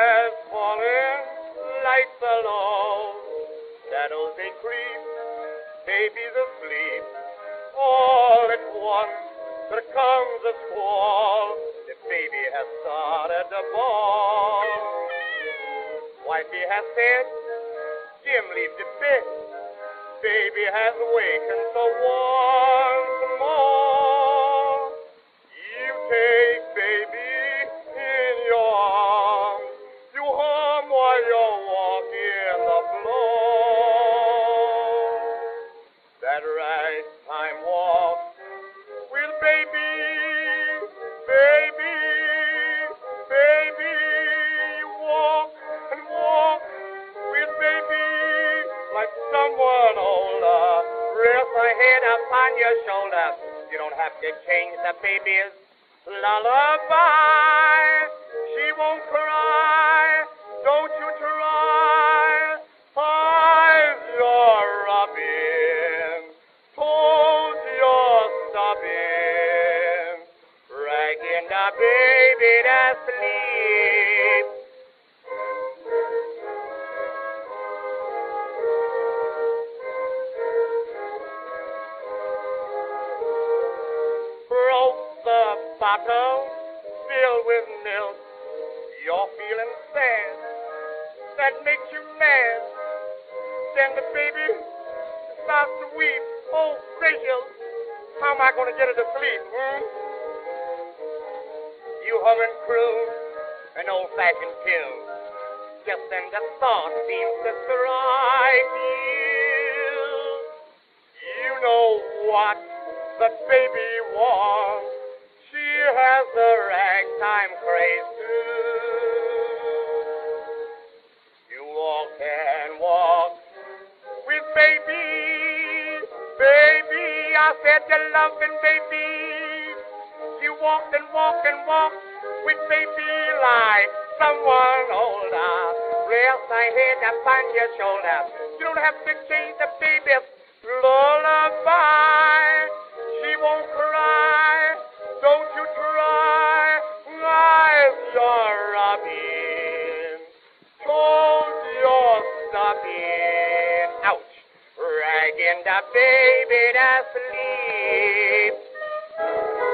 has fallen, lights are low, shadows they creep, baby's asleep. All at once there comes a squall, the baby has started to bawl. Wifey has said, Jim, leave the bed. Baby has awakened, so once more, you take baby in your arms. You hum while you're walking the floor. That ragtime walk with baby, baby, baby. You walk and walk with baby like someone older. Rest my head upon your shoulder. You don't have to change the baby's lullaby. She won't cry. Don't you try. Eyes you're rubbing, toes you're stubbing, dragging the baby to sleep. Broke the bottle, filled with milk. You're feeling sad, that makes you mad. Then the baby starts to weep. Oh, gracious, how am I going to get her to sleep, You hum and croon an old-fashioned tune. Just then the thought seems to strike you. You know what the baby wants. She has the ragtime craze too. You walk and walk with baby, baby. I said you're loving baby. You walk and walk and walk with baby like someone older. Rest my head upon your shoulder. You don't have to change the baby's lullaby. She won't cry. Don't you try. Eyes you're rubbing, toes you're stubbing. Ouch! Dragging the baby to sleep.